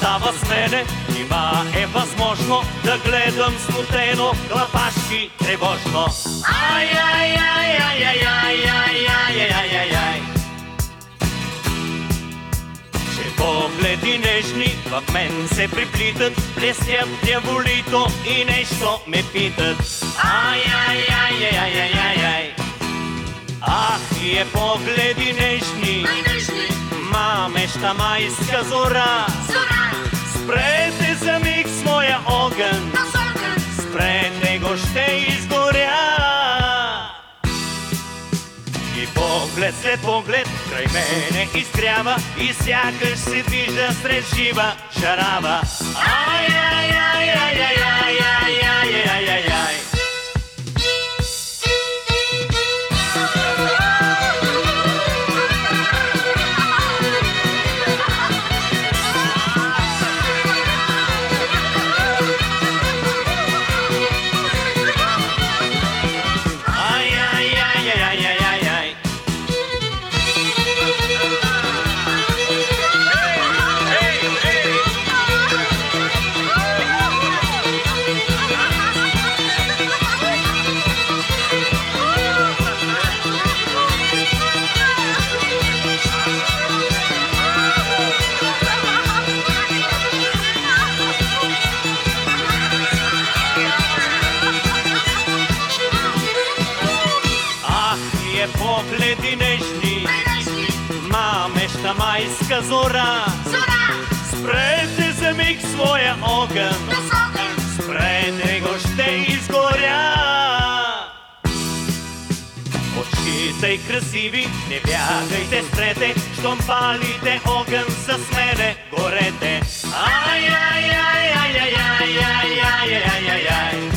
става с мене? Нима е възможно да гледам смутено, клапашки тревожно. Ай-яй-яй-яй-яй-яй-яй-яй-яй-яй. Че погледи нежни в мен се приплитат, блестят дяволито и нещо ме питат. Ай-яй-яй-яй-яй-яй-яй. Ах, тие погледи нежни, мамеща майска зора. Спрете за миг с моя огън, спрете го, ще изгоря. И поглед след поглед край мене изгрява и сякаш се движа сред жива шарава. Ай-яй-яй-яй-яй-яй-яй-яй-яй-яй. Погледи нежни, мамеща майска зора. Спрете за миг своя огън, спрете го, ще изгоря. Очите красиви, не бягайте, спрете, щом палите огън с мене, горете. Ай-яй-яй-яй-яй-яй-яй-яй-яй-яй.